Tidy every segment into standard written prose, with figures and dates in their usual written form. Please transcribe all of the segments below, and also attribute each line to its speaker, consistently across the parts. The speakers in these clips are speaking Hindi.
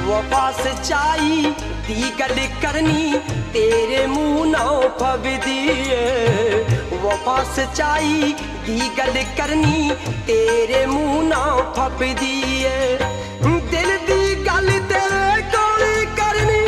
Speaker 1: वफा सच्चाई दी गल करनी तेरे मुंह ना फबदी वफा सच्चाई दी गल करनी तेरे मुंह ना फबदी दिल दी गल तेरे कोल करनी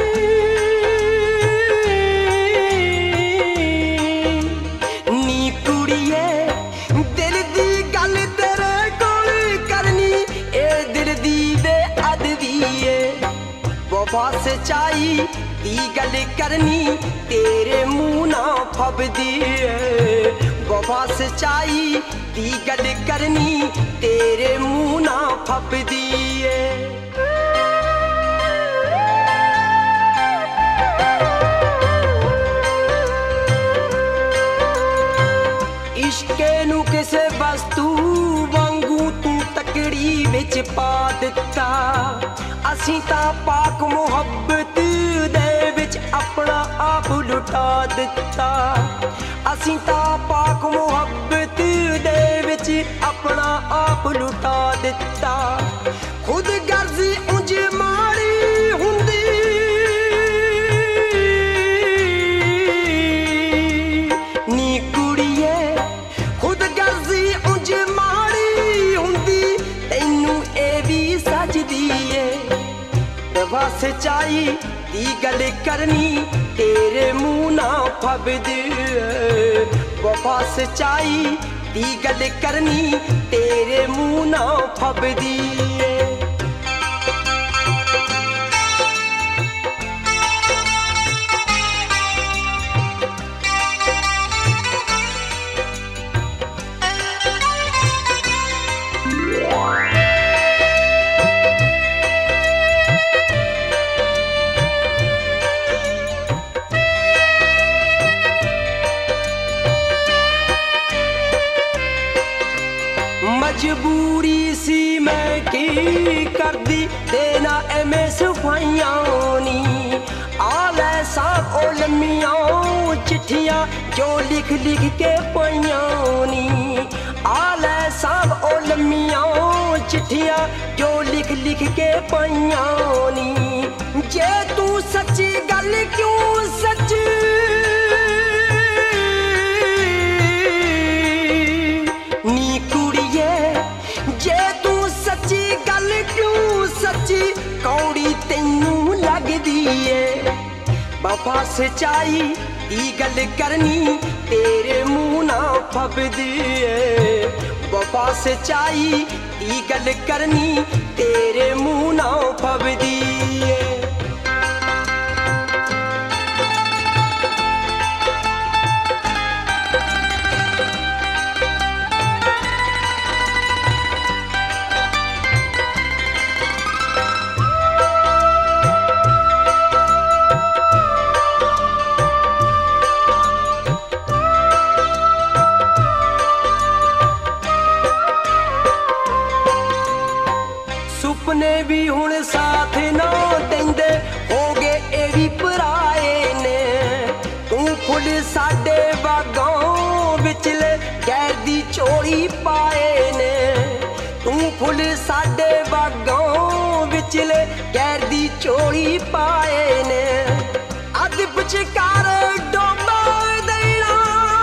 Speaker 1: नी कुड़िए दिल दी गल तेरे कोल करनी ए दिल दी बेअदबी वफा सच्चाई दी गल करनी तेरे मुंह ना फबदी वफा सच्चाई दी गल करनी तेरे मुंह ना फबदी इश्के नू किसे वस्तु वांगू तू तकड़ी विच पा दिता असीं तां पाक मुहब्बत दे विच अपना आप लुटा दिता असीं तां पाक मुहब्बत दे विच अपना आप लुटा दिता खुद गर्जी उंज माड़ी हुंदी नी कुड़िए खुद गर्जी उंज माड़ी हुंदी तैनू ए भी सजदी वफा सच्चाई दी गल करनी तेरे मुंह ना फबदी वफा सच्चाई दी गल करनी तेरे मुंह ना फबदी मजबूरी सी मैं की कर दी देना एमे सफाइयां नी आले साहब ओ लम्मियां चिट्ठियां जो लिख लिख के पाइयां नी आले साहब ओ लम्मियां चिट्ठियां जो लिख लिख के पाइयां नी जे तू सच्ची गल क्यों सच कौड़ी तैनू लगदी वफा सच्चाई दी गल करनी तेरे मुंह ना फबदी वफा सच्चाई दी गल करनी तेरे मुंह ना फबदी सुपने भी हुण साथ ना देंदे हो गए ए भी पराए ने तू फुल साडे बागों विचले गैर दी चोरी पाए ने तू फुल साडे बागों विचले गैर दी चोरी पाए ने अद विचकार डोबा देना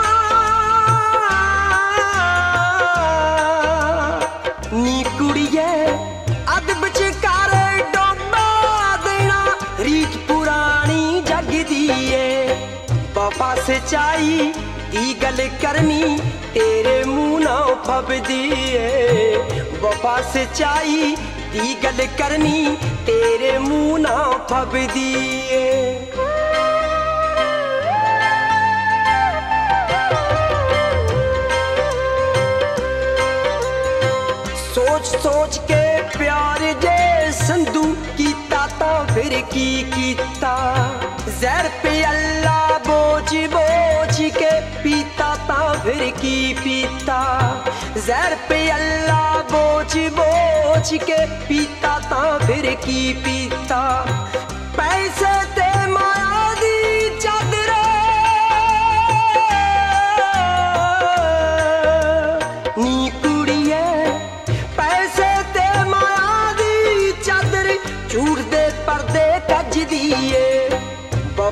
Speaker 1: नी कुड़िए अद विचकार डोबा देना रीत पुरानी जगदी वफा सच्चाई दी गल करनी तेरे मुंह ना फबदी वफा सच्चाई दी गल करनी तेरे मुंह ना फबदी सोच सोच के प्यार जे संधू कीता ता फिर की कीता जहर पे अल्लाह बोझ बोझ के पीता ता फिर की पीता जहर पे अल्लाह बोझ बोझ के पीता ता फिर की पीता पैसे ते माया दी चादर नी कुड़िए पैसे ते माया दी चादर झूठ दे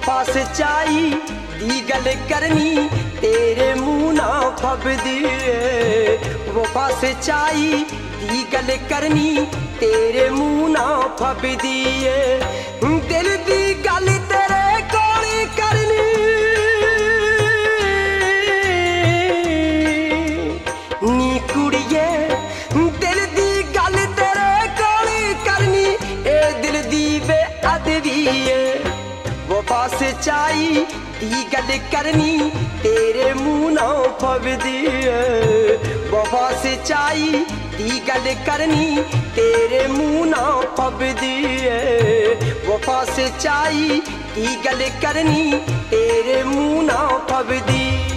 Speaker 1: वफा सच्चाई दी गल करनी तेरे मुंह ना फबदी वफा सच्चाई दी गल करनी तेरे मुंह ना फबदी दिल दी गल तेरे कोल करनी नी कुड़िए दिल दी गल तेरे कोल करनी ए दिल दी बेअदबी वफा सच्चाई दी गल करनी तेरे मुंह ना फबदी वफा सच्चाई दी गल करनी तेरे मुंह ना फबदी वफा सच्चाई दी गल करनी तेरे मुंह ना फबदी।